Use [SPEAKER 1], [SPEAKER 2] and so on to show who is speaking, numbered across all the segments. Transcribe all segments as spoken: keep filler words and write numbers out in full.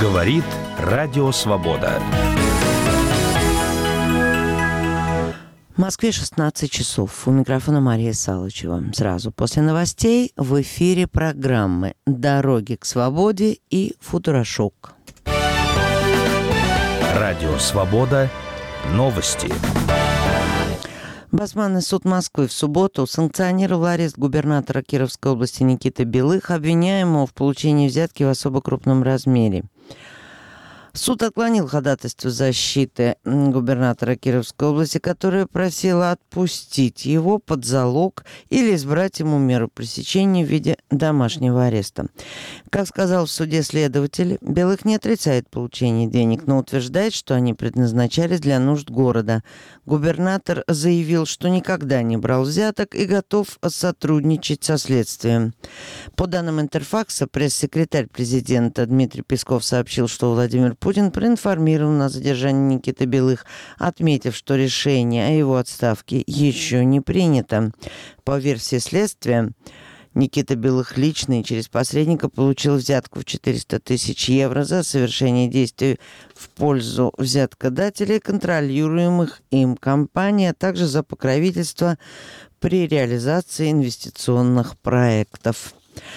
[SPEAKER 1] Говорит Радио Свобода.
[SPEAKER 2] В Москве шестнадцать часов. У микрофона Мария Салычева. Сразу после новостей в эфире программы «Дороги к свободе» и «Футурошок».
[SPEAKER 1] Радио Свобода. Новости.
[SPEAKER 2] Басманный суд Москвы в субботу санкционировал арест губернатора Кировской области Никиты Белых, обвиняемого в получении взятки в особо крупном размере. Суд отклонил ходатайство защиты губернатора Кировской области, которая просила отпустить его под залог или избрать ему меру пресечения в виде домашнего ареста. Как сказал в суде следователь, Белых не отрицает получение денег, но утверждает, что они предназначались для нужд города. Губернатор заявил, что никогда не брал взяток и готов сотрудничать со следствием. По данным Интерфакса, пресс-секретарь президента Дмитрий Песков сообщил, что Владимир Путин проинформирован о задержании Никиты Белых, отметив, что решение о его отставке еще не принято. По версии следствия, Никита Белых лично и через посредника получил взятку в четыреста тысяч евро за совершение действий в пользу взяткодателей, контролируемых им компаний, а также за покровительство при реализации инвестиционных проектов.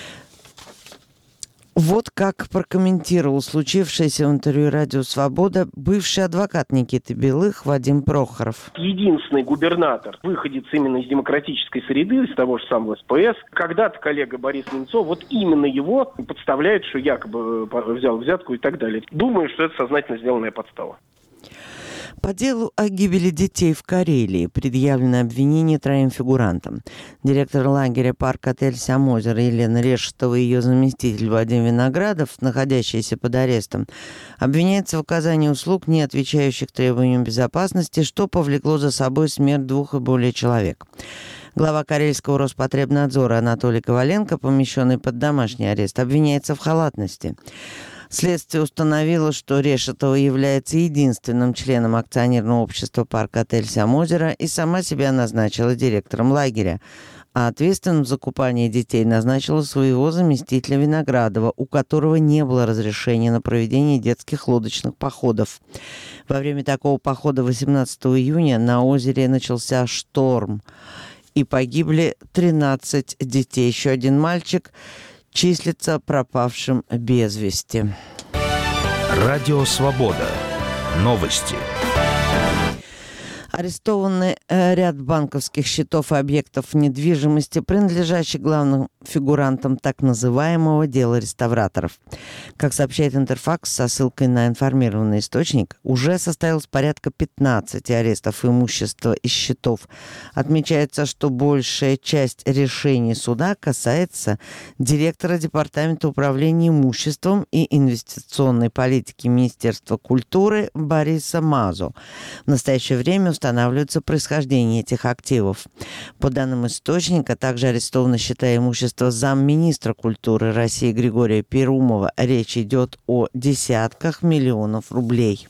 [SPEAKER 2] Вот как прокомментировал случившееся в интервью «Радио Свобода» бывший адвокат Никиты Белых Вадим Прохоров.
[SPEAKER 3] Единственный губернатор, выходец именно из демократической среды, из того же самого СПС, когда-то коллега Борис Немцов, вот именно его подставляет, что якобы взял взятку и так далее. Думаю, что это сознательно сделанная подстава.
[SPEAKER 2] По делу о гибели детей в Карелии предъявлено обвинение троим фигурантам. Директор лагеря парк-отель «Сямозеро» Елена Решетова и ее заместитель Вадим Виноградов, находящиеся под арестом, обвиняются в оказании услуг, не отвечающих требованиям безопасности, что повлекло за собой смерть двух и более человек. Глава Карельского Роспотребнадзора Анатолий Коваленко, помещенный под домашний арест, обвиняется в халатности. Следствие установило, что Решетова является единственным членом акционерного общества «Парк-отель Сямозеро» и сама себя назначила директором лагеря, а ответственным за купание детей назначила своего заместителя Виноградова, у которого не было разрешения на проведение детских лодочных походов. Во время такого похода восемнадцатого июня на озере начался шторм, и погибли тринадцать детей. Еще один мальчик числится пропавшим без вести.
[SPEAKER 1] Радио Свобода. Новости.
[SPEAKER 2] Арестованы ряд банковских счетов и объектов недвижимости, принадлежащих главным фигурантам так называемого дела реставраторов. Как сообщает Интерфакс со ссылкой на информированный источник, уже состоялось порядка пятнадцати арестов имущества и счетов. Отмечается, что большая часть решений суда касается директора Департамента управления имуществом и инвестиционной политики Министерства культуры Бориса Мазо. В настоящее время устанавливается происхождение этих активов. По данным источника, также арестованы счета и имущество замминистра культуры России Григория Перумова. Речь идет о десятках миллионов рублей.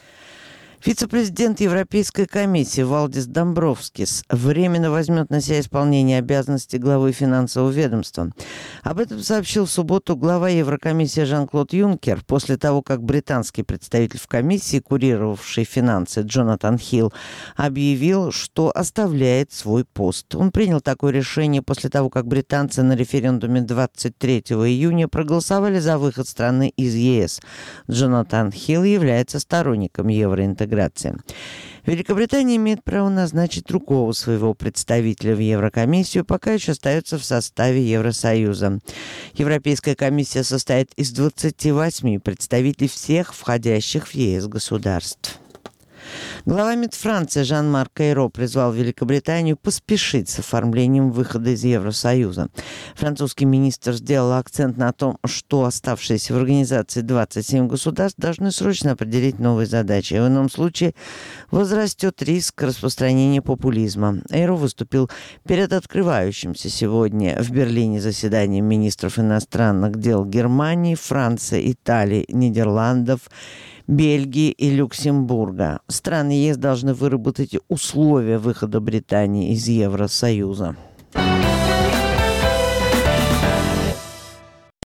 [SPEAKER 2] Вице-президент Европейской комиссии Валдис Домбровскис временно возьмет на себя исполнение обязанностей главы финансового ведомства. Об этом сообщил в субботу глава Еврокомиссии Жан-Клод Юнкер после того, как британский представитель в комиссии, курировавший финансы Джонатан Хилл, объявил, что оставляет свой пост. Он принял такое решение после того, как британцы на референдуме двадцать третьего июня проголосовали за выход страны из ЕС. Джонатан Хилл является сторонником евроинтеграции. Великобритания имеет право назначить другого своего представителя в Еврокомиссию, пока еще остается в составе Евросоюза. Европейская комиссия состоит из двадцати восьми представителей всех входящих в ЕС государств. Глава МИД Франции Жан-Марк Айро призвал Великобританию поспешить с оформлением выхода из Евросоюза. Французский министр сделал акцент на том, что оставшиеся в организации двадцать семь государств должны срочно определить новые задачи. В ином случае возрастет риск распространения популизма. Айро выступил перед открывающимся сегодня в Берлине заседанием министров иностранных дел Германии, Франции, Италии, Нидерландов, Бельгии и Люксембурга. Страны ЕС должны выработать условия выхода Британии из Евросоюза.